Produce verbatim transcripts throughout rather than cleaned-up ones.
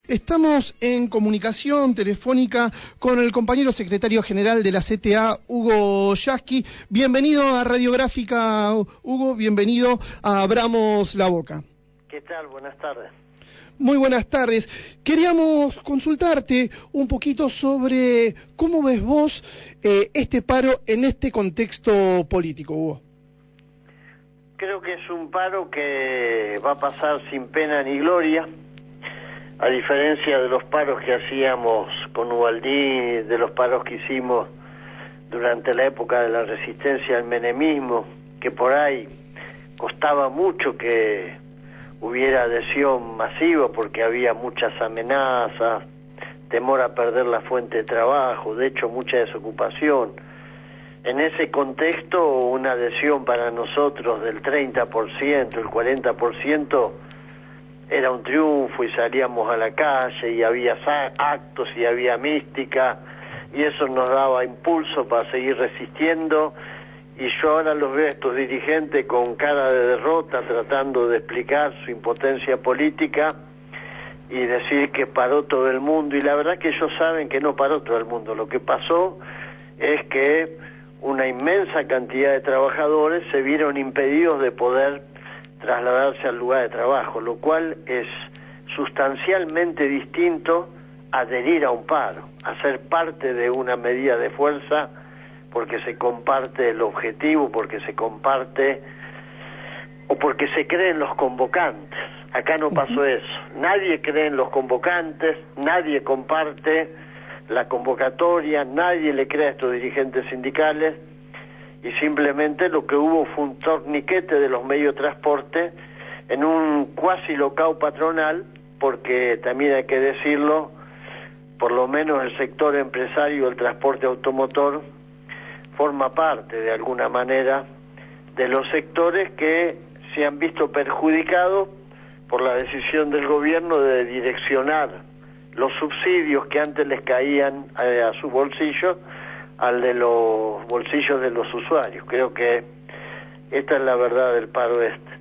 Estamos en comunicación telefónica con el compañero secretario general de la C T A, Hugo Yasky. Bienvenido a Radiográfica, Hugo, bienvenido a Abramos la Boca. ¿Qué tal? Buenas tardes. Muy buenas tardes. Queríamos consultarte un poquito sobre cómo ves vos eh, este paro en este contexto político, Hugo. Creo que es un paro que va a pasar sin pena ni gloria, a diferencia de los paros que hacíamos con Ubaldini, de los paros que hicimos durante la época de la resistencia al menemismo, que por ahí costaba mucho que hubiera adhesión masiva porque había muchas amenazas, temor a perder la fuente de trabajo, de hecho mucha desocupación. En ese contexto, una adhesión para nosotros del treinta por ciento, el cuarenta por ciento, era un triunfo y salíamos a la calle y había actos y había mística y eso nos daba impulso para seguir resistiendo. Y yo ahora los veo a estos dirigentes con cara de derrota tratando de explicar su impotencia política y decir que paró todo el mundo, y la verdad que ellos saben que no paró todo el mundo. Lo que pasó es que una inmensa cantidad de trabajadores se vieron impedidos de poder trasladarse al lugar de trabajo, lo cual es sustancialmente distinto a adherir a un paro, a ser parte de una medida de fuerza porque se comparte el objetivo, porque se comparte o porque se creen los convocantes. Acá no pasó eso. Nadie cree en los convocantes, nadie comparte la convocatoria, nadie le cree a estos dirigentes sindicales y simplemente lo que hubo fue un torniquete de los medios de transporte en un cuasi locao patronal, porque también hay que decirlo, por lo menos el sector empresario del transporte automotor forma parte de alguna manera de los sectores que se han visto perjudicados por la decisión del gobierno de direccionar los subsidios que antes les caían a, a su bolsillo al de los bolsillos de los usuarios. Creo que esta es la verdad del paro este.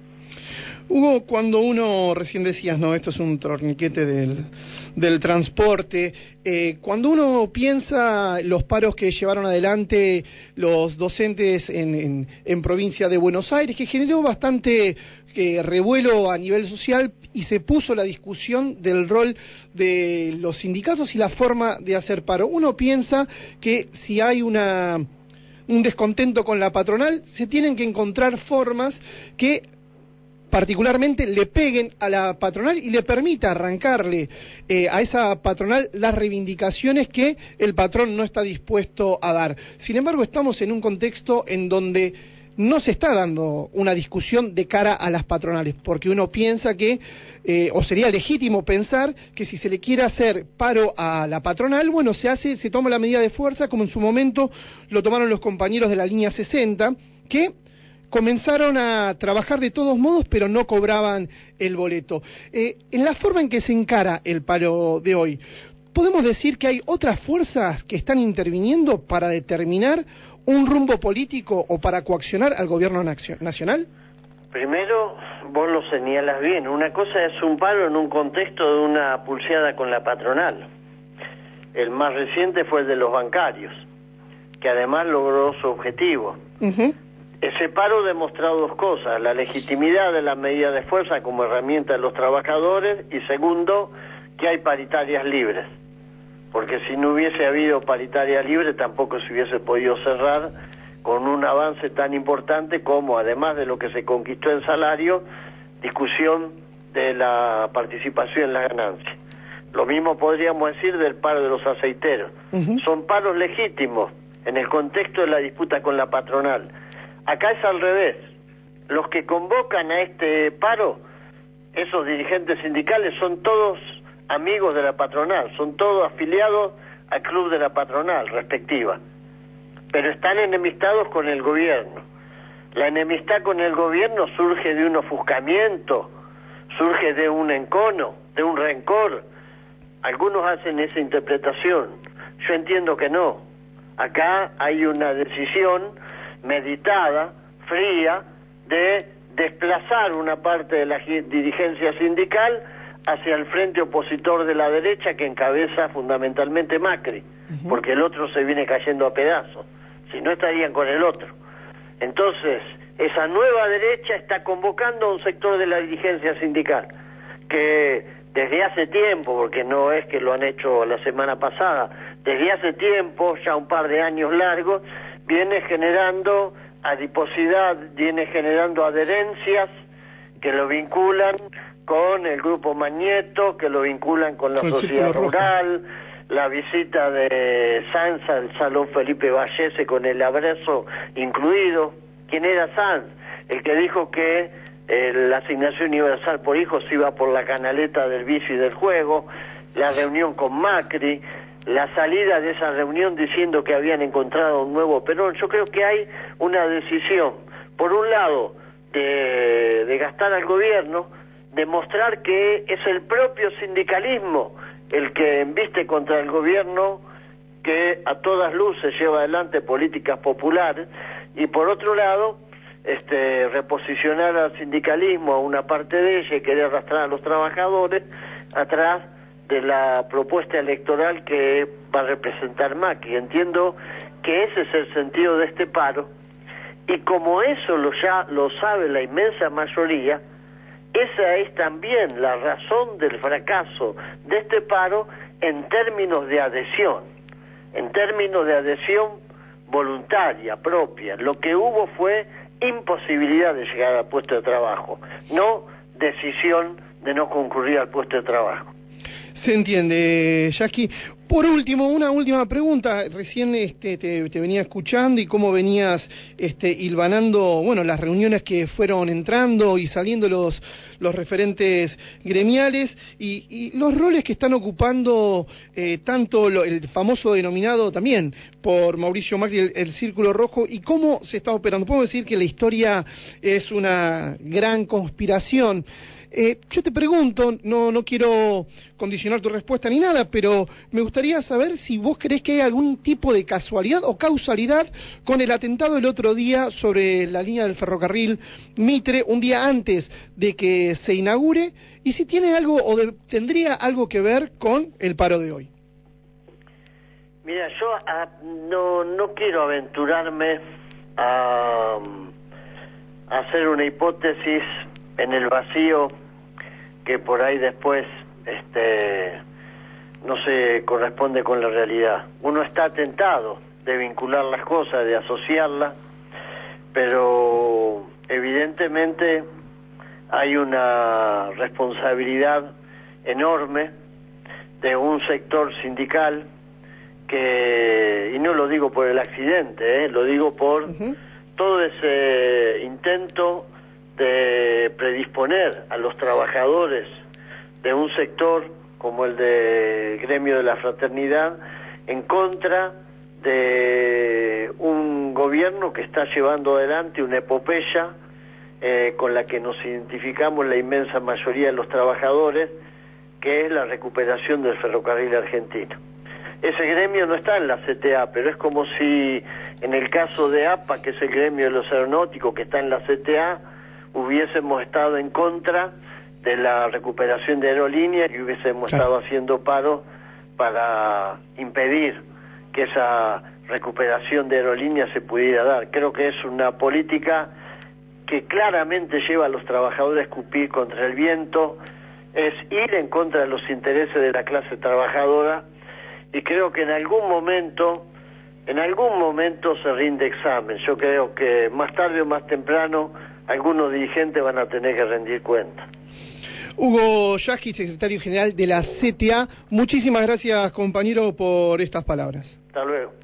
Hugo, cuando uno, recién decías, no, esto es un torniquete del, del transporte, eh, cuando uno piensa los paros que llevaron adelante los docentes en, en, en provincia de Buenos Aires, que generó bastante eh, revuelo a nivel social y se puso la discusión del rol de los sindicatos y la forma de hacer paro, uno piensa que si hay una un descontento con la patronal, se tienen que encontrar formas que particularmente le peguen a la patronal y le permita arrancarle eh, a esa patronal las reivindicaciones que el patrón no está dispuesto a dar. Sin embargo, estamos en un contexto en donde no se está dando una discusión de cara a las patronales, porque uno piensa que, eh, o sería legítimo pensar, que si se le quiere hacer paro a la patronal, bueno, se hace, se toma la medida de fuerza, como en su momento lo tomaron los compañeros de la línea sesenta, que comenzaron a trabajar de todos modos, pero no cobraban el boleto. Eh, en la forma en que se encara el paro de hoy, ¿podemos decir que hay otras fuerzas que están interviniendo para determinar un rumbo político o para coaccionar al gobierno nacional? Primero, vos lo señalas bien. Una cosa es un paro en un contexto de una pulseada con la patronal. El más reciente fue el de los bancarios, que además logró su objetivo. Uh-huh. Ese paro ha demostrado dos cosas: la legitimidad de la medida de fuerza como herramienta de los trabajadores, y segundo, que hay paritarias libres, porque si no hubiese habido paritaria libre tampoco se hubiese podido cerrar con un avance tan importante como, además de lo que se conquistó en salario, discusión de la participación en las ganancias. Lo mismo podríamos decir del paro de los aceiteros. Uh-huh. Son paros legítimos en el contexto de la disputa con la patronal. Acá es al revés. Los que convocan a este paro, esos dirigentes sindicales, son todos amigos de la patronal, son todos afiliados al club de la patronal respectiva, pero están enemistados con el gobierno. La enemistad con el gobierno surge de un ofuscamiento, surge de un encono, de un rencor. Algunos hacen esa interpretación. Yo entiendo que no. Acá hay una decisión meditada, fría, de desplazar una parte de la dirigencia sindical hacia el frente opositor de la derecha que encabeza fundamentalmente Macri, uh-huh. porque el otro se viene cayendo a pedazos, si no estarían con el otro. Entonces, esa nueva derecha está convocando a un sector de la dirigencia sindical, que desde hace tiempo, porque no es que lo han hecho la semana pasada, desde hace tiempo, ya un par de años largos, viene generando adiposidad, viene generando adherencias que lo vinculan con el grupo Magneto, que lo vinculan con la con sociedad rural, la visita de Sanz al Salón Felipe Vallese con el abrazo incluido. ¿Quién era Sanz? El que dijo que eh, la asignación universal por hijos iba por la canaleta del vicio y del juego, la reunión con Macri, la salida de esa reunión diciendo que habían encontrado un nuevo Perón. Yo creo que hay una decisión, por un lado, de, de gastar al gobierno, demostrar que es el propio sindicalismo el que embiste contra el gobierno, que a todas luces lleva adelante políticas populares, y por otro lado, este, reposicionar al sindicalismo a una parte de ella y querer arrastrar a los trabajadores atrás de la propuesta electoral que va a representar Macri. Entiendo que ese es el sentido de este paro, y como eso lo ya lo sabe la inmensa mayoría, esa es también la razón del fracaso de este paro en términos de adhesión, en términos de adhesión voluntaria, propia. Lo que hubo fue imposibilidad de llegar al puesto de trabajo, no decisión de no concurrir al puesto de trabajo. Se entiende, Jackie. Por último, una última pregunta. Recién este, te, te venía escuchando y cómo venías este, hilvanando, bueno, las reuniones que fueron entrando y saliendo los, los referentes gremiales y, y los roles que están ocupando eh, tanto lo, el famoso denominado también por Mauricio Macri, el, el Círculo Rojo, y cómo se está operando. Puedo decir que la historia es una gran conspiración. Eh, yo te pregunto, no no quiero condicionar tu respuesta ni nada, pero me gustaría saber si vos creés que hay algún tipo de casualidad o causalidad con el atentado el otro día sobre la línea del ferrocarril Mitre, un día antes de que se inaugure, y si tiene algo o de, tendría algo que ver con el paro de hoy. Mira, yo a, no no quiero aventurarme a, a hacer una hipótesis en el vacío que por ahí después este no se corresponde con la realidad. Uno está tentado de vincular las cosas, de asociarlas, pero evidentemente hay una responsabilidad enorme de un sector sindical que, y no lo digo por el accidente, ¿eh? Lo digo por uh-huh. todo ese intento de predisponer a los trabajadores de un sector como el del gremio de la fraternidad en contra de un gobierno que está llevando adelante una epopeya eh, con la que nos identificamos la inmensa mayoría de los trabajadores, que es la recuperación del ferrocarril argentino. Ese gremio no está en la C T A, pero es como si en el caso de A P A, que es el gremio de los aeronáuticos que está en la C T A, hubiésemos estado en contra de la recuperación de aerolíneas y hubiésemos claro. estado haciendo paro para impedir que esa recuperación de aerolíneas se pudiera dar. Creo que es una política que claramente lleva a los trabajadores a escupir contra el viento, es ir en contra de los intereses de la clase trabajadora, y creo que en algún momento, en algún momento se rinde examen. Yo creo que más tarde o más temprano algunos dirigentes van a tener que rendir cuenta. Hugo Yasky, secretario general de la C T A, muchísimas gracias, compañero, por estas palabras. Hasta luego.